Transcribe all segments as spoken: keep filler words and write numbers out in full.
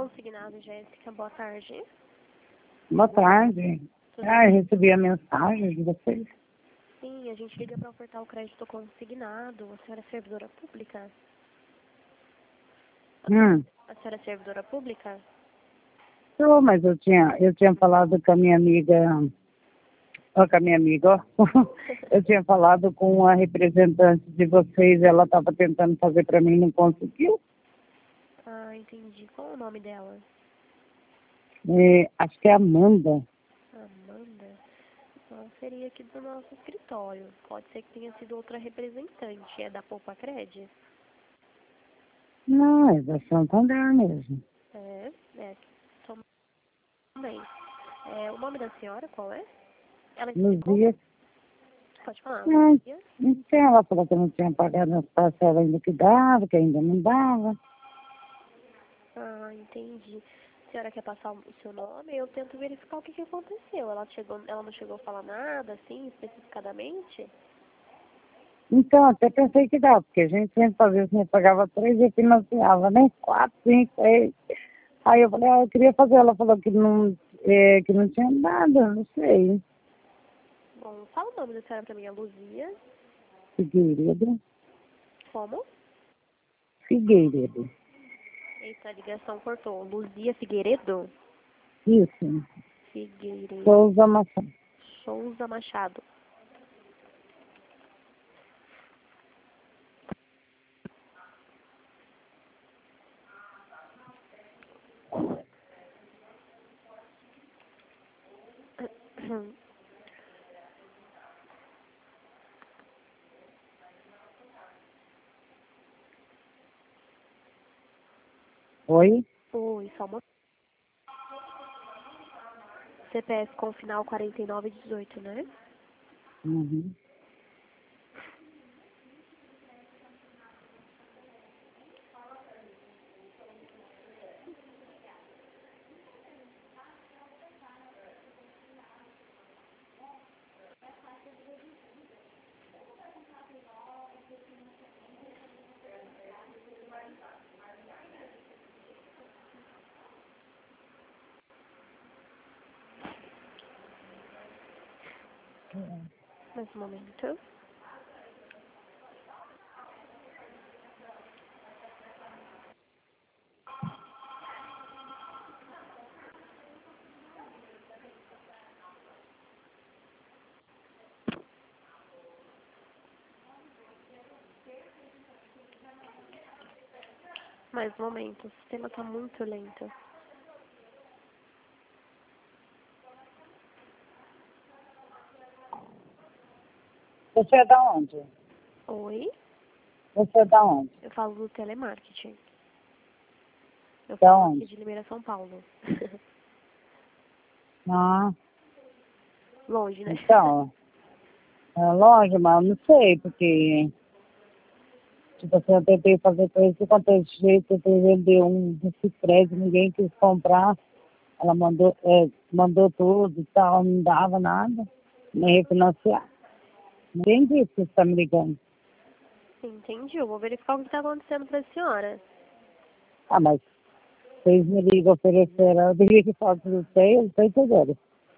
Consignado, Jéssica. Boa tarde. Boa tarde. Tudo Ah, eu bem? recebi a mensagem de vocês. Sim, a gente liga para ofertar o crédito consignado. A senhora é servidora pública? Hum. A senhora é servidora pública? Tô, mas eu tinha, eu tinha falado com a minha amiga, ó, com a minha amiga, ó. Eu tinha falado com a representante de vocês, ela estava tentando fazer para mim, não conseguiu. Ah, entendi. Qual é o nome dela? É, acho que é Amanda. Amanda? Ela seria aqui do nosso escritório. Pode ser que tenha sido outra representante. É da Poupa Cred? Não, é da Santander mesmo. É, é. Também. É, o nome da senhora qual é? Ela Nos explicou? dias, Pode falar, ah, Luzia? não sei, ela falou que não tinha pagado as parcelas ainda que dava, que ainda não dava. Ah, entendi. A senhora quer passar o seu nome? Eu tento verificar o que, que aconteceu. Ela, chegou, ela não chegou a falar nada, assim, especificadamente? Então, até pensei que dava, porque a gente sempre fazia assim, pagava três e financiava, né? Quatro, cinco, seis. Aí eu falei, ah, eu queria fazer. Ela falou que não, é, que não tinha nada, não sei. Bom, fala o nome da senhora pra mim, é Luzia. Figueiredo. Como? Figueiredo. Eita, a ligação cortou. Luzia Figueiredo? Isso. Figueiredo Souza Machado. Souza Machado. Oi? Oi, só uma... C P F com final quarenta e nove dezoito, né? Uhum. Mais um momento. Mais um momento. O sistema tá muito lento. Você é da onde? Oi? Você é da onde? Eu falo do telemarketing. Eu Da falo aqui onde? de Limeira, São Paulo. Ah, Longe, né? então, é longe, mas eu não sei, porque, tipo assim, eu tentei fazer com esse quanto é jeito, eu tentei vender um desse prédio, ninguém quis comprar. Ela mandou, é, mandou tudo e tal, não dava nada, nem refinanciar. Ninguém disse que você está me ligando. Entendi. Eu vou verificar o que está acontecendo para a senhora. Ah, mas vocês me ligam ofereceram, eu diria que falta de vocês, eu estou entendendo.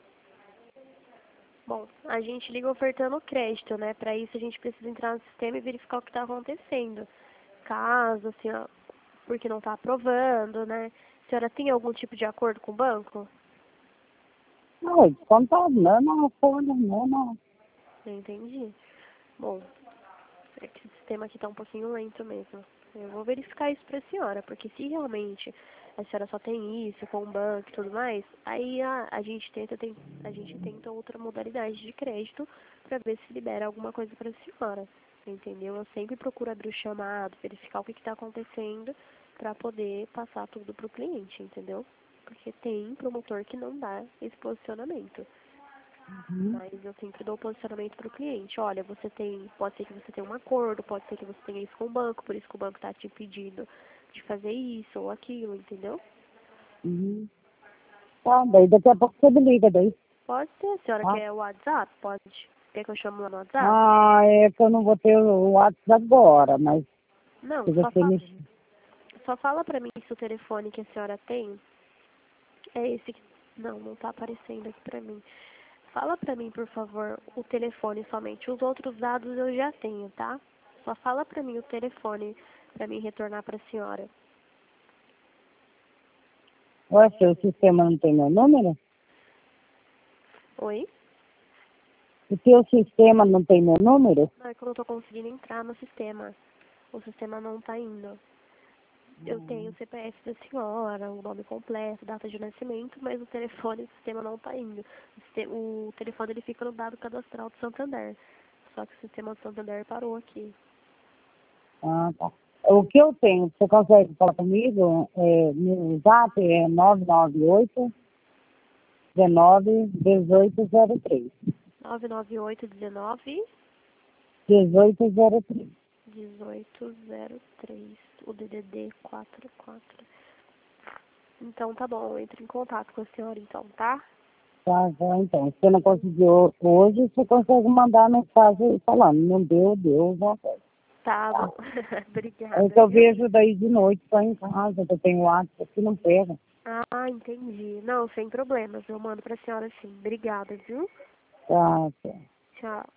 Bom, a gente liga ofertando crédito, né? Para isso a gente precisa entrar no sistema e verificar o que está acontecendo. Caso, assim, ó, porque não está aprovando, né? A senhora tem algum tipo de acordo com o banco? Não, descontado, não, não, folha, não, não. Entendi. Bom, é que o sistema aqui está um pouquinho lento mesmo. Eu vou verificar isso para a senhora, porque se realmente a senhora só tem isso com o banco e tudo mais, aí a, a gente tenta tem, a gente tenta outra modalidade de crédito para ver se libera alguma coisa para a senhora. Entendeu? Eu sempre procuro abrir o chamado, verificar o que está acontecendo para poder passar tudo para o cliente, entendeu? Porque tem promotor que não dá esse posicionamento. Uhum. Mas eu sempre dou o posicionamento para o cliente. Olha, você tem, pode ser que você tenha um acordo, pode ser que você tenha isso com o banco, por isso que o banco está te pedindo de fazer isso ou aquilo, entendeu? Uhum. Tá, daí daqui a pouco você me liga daí, Pode ser, a senhora tá? quer o WhatsApp? Pode. Quer que eu chame lá no WhatsApp? Ah, é que eu não vou ter o WhatsApp agora, mas Não, se só você fala. me... só fala pra mim se o telefone que a senhora tem é esse que... Não, não tá aparecendo aqui pra mim. Fala pra mim, por favor, o telefone somente. Os outros dados eu já tenho, tá? Só fala pra mim o telefone pra mim retornar pra senhora. Ué, seu sistema não tem meu número? Oi? O teu sistema não tem meu número? Não, é que eu não tô conseguindo entrar no sistema. O sistema não tá indo. Eu tenho o C P F da senhora, o nome completo, data de nascimento, mas o telefone, o sistema não tá indo. O, sistema, o telefone ele fica no dado cadastral do Santander. Só que o sistema do Santander parou aqui. Ah, tá. O que eu tenho, você consegue falar comigo? É, meu zap é nove nove oito, um nove, um oito zero três. nove nove oito um nove, um oito zero três. um oito zero três. O D D D quatro quatro. Então tá bom, eu entro em contato com a senhora então, tá? Tá, tá, então. Se você não conseguiu hoje, você consegue mandar mensagem falando. Não deu, deu, já foi. Tá Tá? bom. É Obrigada, que eu viu? vejo daí de noite, só em casa, que eu tenho WhatsApp aqui, não pega. Ah, entendi. Não, sem problemas. Eu mando pra senhora sim. Obrigada, viu? Tá, tá. Tchau.